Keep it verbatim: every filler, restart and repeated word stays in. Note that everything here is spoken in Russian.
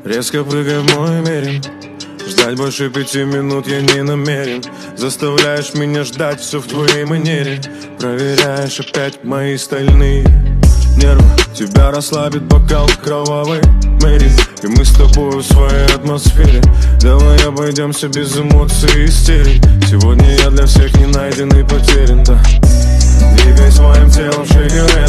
Резко прыгай в мой мерин. Ждать больше пяти минут я не намерен. Заставляешь меня ждать все в твоей манере. Проверяешь опять мои стальные нервы. Тебя расслабит бокал кровавой Мэри. И мы с тобой в своей атмосфере. Давай обойдемся без эмоций и истерик. Сегодня я для всех не найден и потерян, да. Двигай своим телом, шейкер.